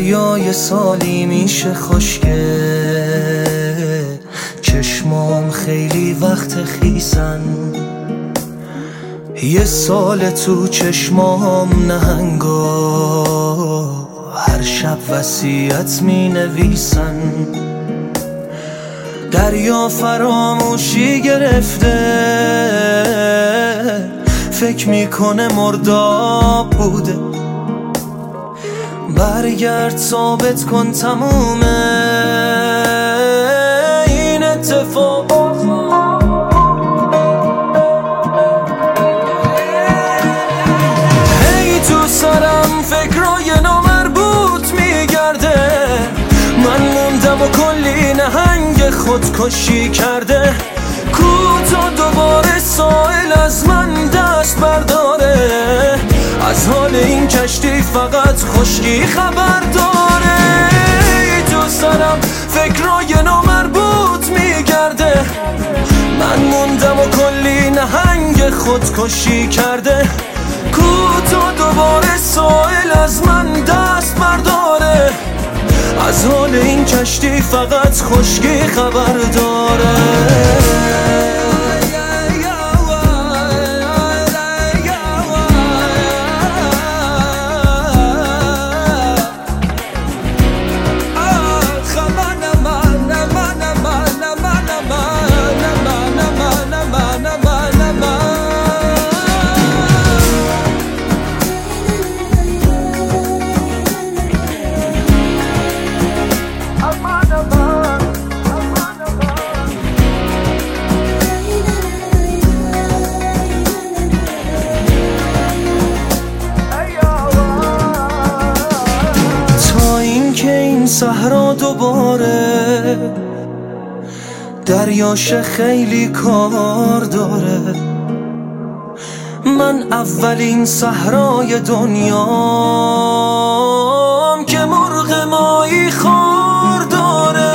دریای سالی میشه خشکه، چشمام خیلی وقت خیسن، یه سال تو چشمام نهنگا هر شب وصیت می نویسن. دریا فراموشی گرفته، فکر میکنه مرداب بوده، برگرد ثابت کن تمومه این اتفاق. هی تو سرم فکرای نامربوط میگرده، من موندم و کلی نهنگ خودکشی کرده. کوتا دوباره سائل از من دست برداره، از حال این کشتی فقط خشکی خبر داره. تو سرم فکرای نامربوط میگرده، من موندم و کلی نهنگ خودکشی کرده. کوتا دوباره سائل از من دست برداره، از حال این کشتی فقط خشکی خبر داره. صحرا دوباره دریاش خیلی کار داره، من اولین صحرای دنیام که مرغ ماهی خوار داره.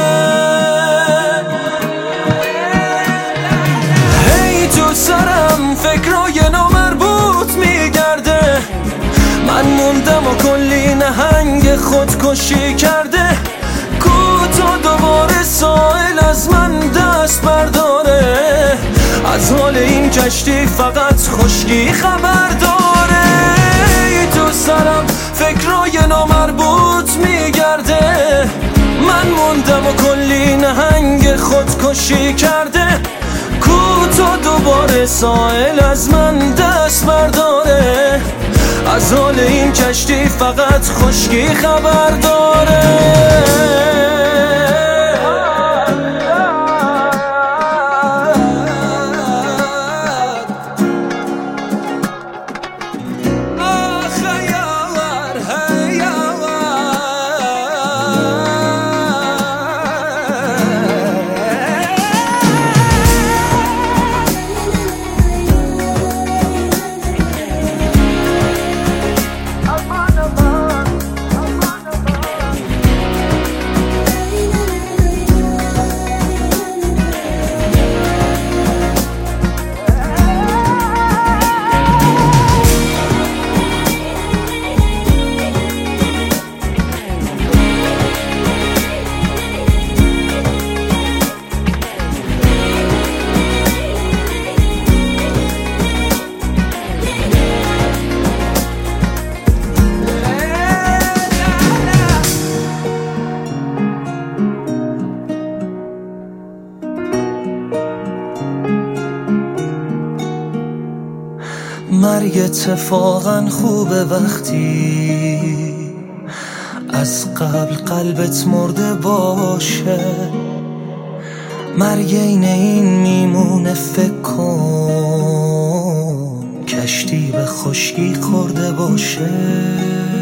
هی تو سرم فکرای نامربوط میگرده، من موندم و کلی نهنگ خودکشی کرده. کوتا دوباره سائل از من دست برداره، از حال این کشتی فقط خشکی خبر داره. تو سرم فکرای نامربوط میگرده، من موندم و کلی نهنگ خودکشی کرده. کوتا دوباره سائل از من دست برداره، از حال این کشتی فقط خشکی خبر داره. مرگ اتفاقا خوبه وقتی از قبل قلبت مرده باشه، مرگ این میمونه فکر کن کشتی به خشکی خورده باشه.